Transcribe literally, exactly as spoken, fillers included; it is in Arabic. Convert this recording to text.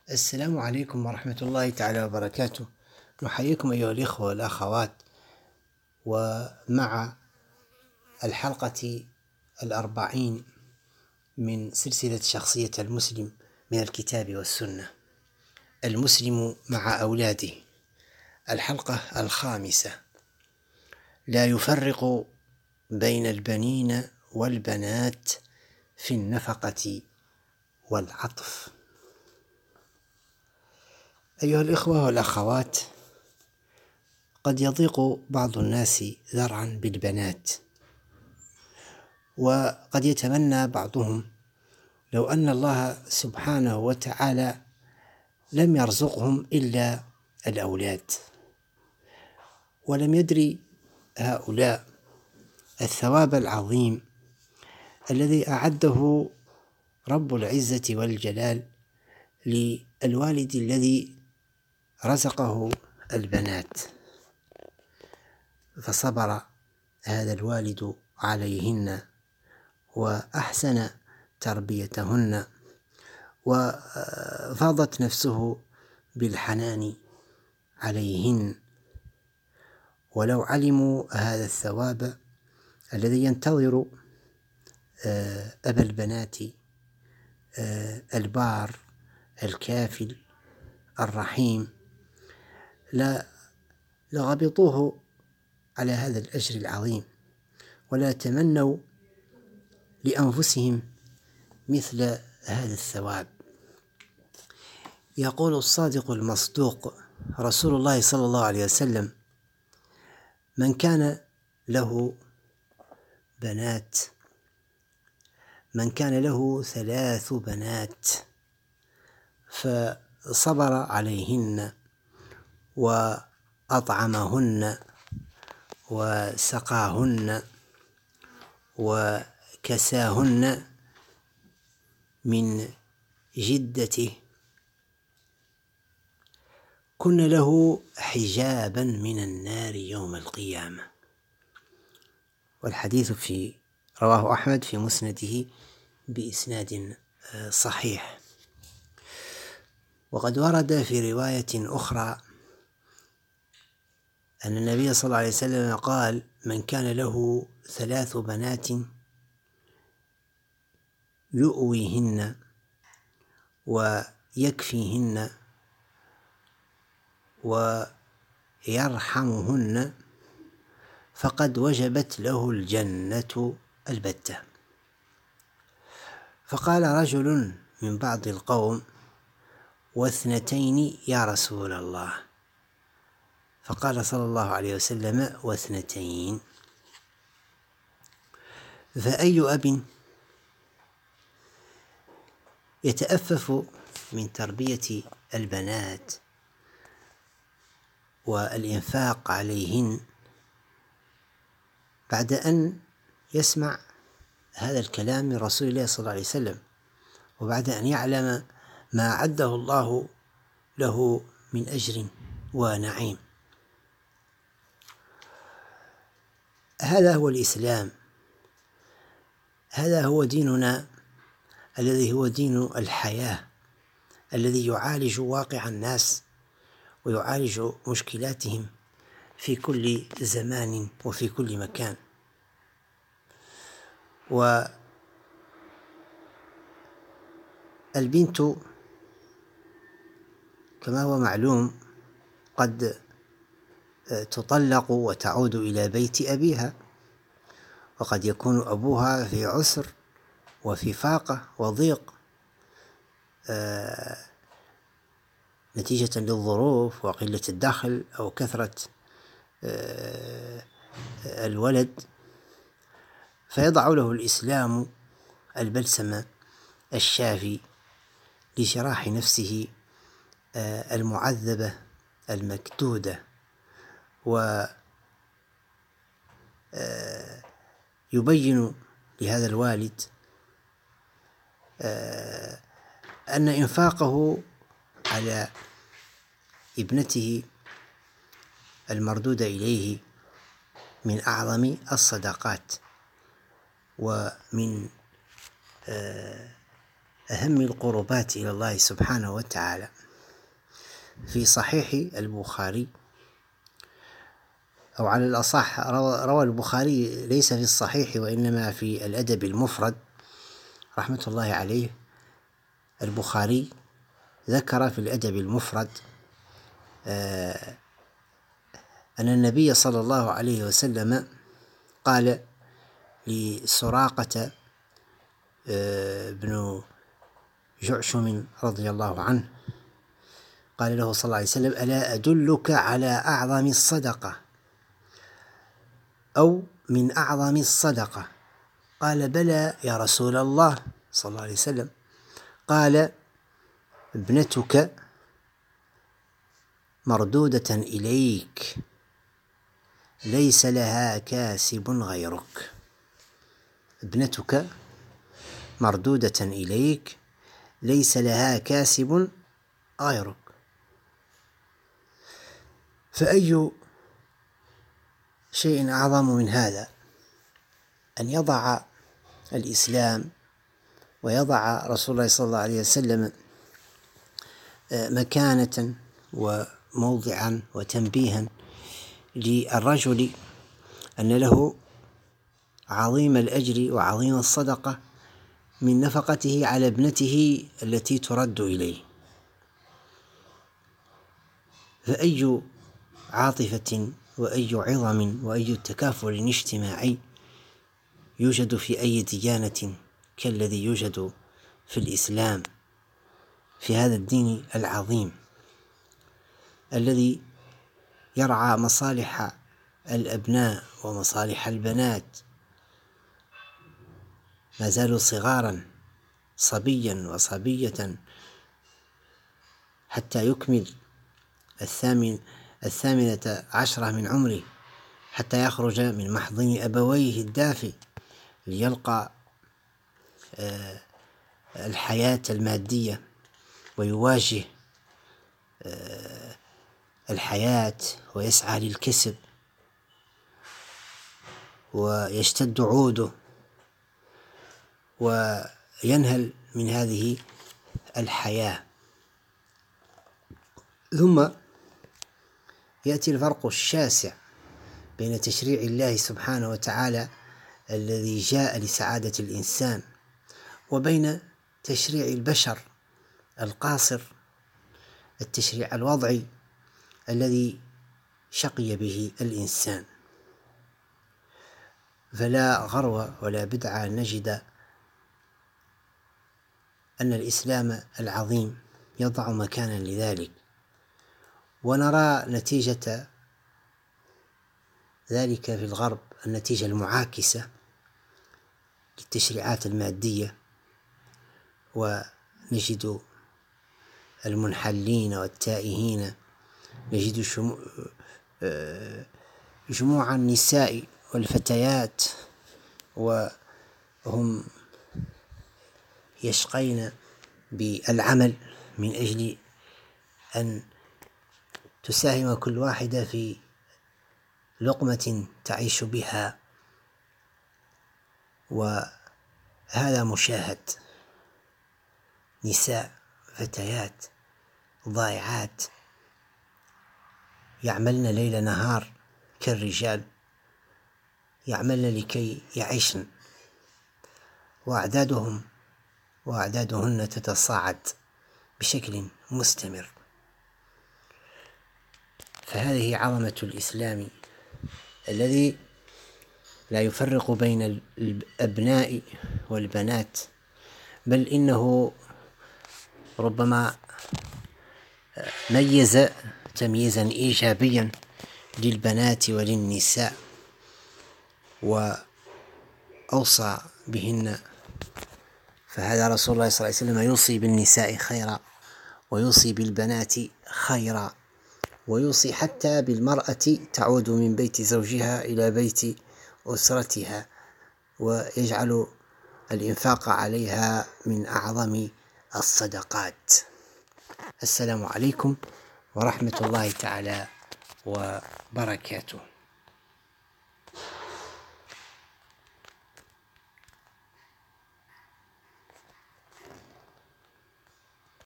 السلام عليكم ورحمة الله تعالى وبركاته. نحييكم أيها الإخوة والأخوات، ومع الحلقة الأربعين من سلسلة شخصية المسلم من الكتاب والسنة، المسلم مع أولاده، الحلقة الخامسة. لا يفرق بين البنين والبنات في النفقة والعطف. أيها الإخوة والأخوات، قد يضيق بعض الناس ذرعا بالبنات، وقد يتمنى بعضهم لو أن الله سبحانه وتعالى لم يرزقهم إلا الأولاد، ولم يدري هؤلاء الثواب العظيم الذي أعده رب العزة والجلال للوالد الذي رزقه البنات، فصبر هذا الوالد عليهن وأحسن تربيتهن، وفاضت نفسه بالحنان عليهن. ولو علموا هذا الثواب الذي ينتظر أبا البنات البار الكافل الرحيم لا لغبطوه على هذا الأجر العظيم، ولا تمنوا لأنفسهم مثل هذا الثواب. يقول الصادق المصدوق رسول الله صلى الله عليه وسلم: من كان له بنات من كان له ثلاث بنات فصبر عليهن وأطعمهن وسقاهن وكساهن من جدته، كن له حجابا من النار يوم القيامة. والحديث في رواه أحمد في مسنده بإسناد صحيح. وقد ورد في رواية أخرى أن النبي صلى الله عليه وسلم قال: من كان له ثلاث بنات يؤويهن ويكفيهن ويرحمهن فقد وجبت له الجنة البتة. فقال رجل من بعض القوم: واثنتين يا رسول الله؟ فقال صلى الله عليه وسلم: واثنتين. فأي أب يتأفف من تربية البنات والإنفاق عليهن بعد أن يسمع هذا الكلام من رسول الله صلى الله عليه وسلم، وبعد أن يعلم ما أعده الله له من أجر ونعيم؟ هذا هو الإسلام، هذا هو ديننا الذي هو دين الحياة، الذي يعالج واقع الناس ويعالج مشكلاتهم في كل زمان وفي كل مكان. والبنت كما هو معلوم قد تطلق وتعود إلى بيت أبيها، وقد يكون أبوها في عسر وفي فاقة وضيق آه نتيجة للظروف وقلة الدخل أو كثرة آه الولد، فيضع له الإسلام البلسم الشافي لشراح نفسه آه المعذبة المكدودة، ويبين لهذا الوالد أن إنفاقه على ابنته المردودة إليه من أعظم الصدقات، ومن أهم القربات إلى الله سبحانه وتعالى. في صحيح البخاري، أو على الأصح روى البخاري ليس في الصحيح وإنما في الأدب المفرد رحمة الله عليه، البخاري ذكر في الأدب المفرد آه أن النبي صلى الله عليه وسلم قال لسراقة آه بن جعشم رضي الله عنه، قال له صلى الله عليه وسلم: ألا أدلك على أعظم الصدقة أو من أعظم الصدقة؟ قال: بلى يا رسول الله صلى الله عليه وسلم. قال: ابنتك مردودة إليك ليس لها كاسب غيرك. ابنتك مردودة إليك ليس لها كاسب غيرك. فأي شيء أعظم من هذا أن يضع الإسلام ويضع رسول الله صلى الله عليه وسلم مكانة وموضعا وتنبيها للرجل أن له عظيم الأجر وعظيم الصدقة من نفقته على ابنته التي ترد إليه. فأي عاطفة وأي عظم وأي تكافل اجتماعي يوجد في أي ديانة كالذي يوجد في الإسلام، في هذا الدين العظيم الذي يرعى مصالح الأبناء ومصالح البنات ما زالوا صغارا، صبيا وصبية، حتى يكمل الثامن الثامنة عشرة من عمره، حتى يخرج من محضن أبويه الدافئ ليلقى الحياة المادية ويواجه الحياة ويسعى للكسب ويشتد عوده وينهل من هذه الحياة. ثم يأتي الفرق الشاسع بين تشريع الله سبحانه وتعالى الذي جاء لسعادة الإنسان وبين تشريع البشر القاصر، التشريع الوضعي الذي شقي به الإنسان. فلا غرو ولا بدعة أن نجد أن الإسلام العظيم يضع مكانا لذلك، ونرى نتيجة ذلك في الغرب، النتيجة المعاكسة للتشريعات المادية، ونجد المنحلين والتائهين، نجد جموع النساء والفتيات وهم يشقين بالعمل من أجل أن تساهم كل واحدة في لقمة تعيش بها، وهذا مشاهد. نساء فتيات ضائعات يعملن ليل نهار كالرجال، يعملن لكي يعيشن، وأعدادهم وأعدادهن تتصاعد بشكل مستمر. فهذه عظمة الإسلام الذي لا يفرق بين الأبناء والبنات، بل إنه ربما ميز تمييزا إيجابيا للبنات وللنساء، وأوصى بهن. فهذا رسول الله صلى الله عليه وسلم يوصي بالنساء خيرا، ويوصي بالبنات خيرا، ويوصي حتى بالمرأة تعود من بيت زوجها إلى بيت أسرتها، ويجعل الإنفاق عليها من أعظم الصدقات. السلام عليكم ورحمة الله تعالى وبركاته.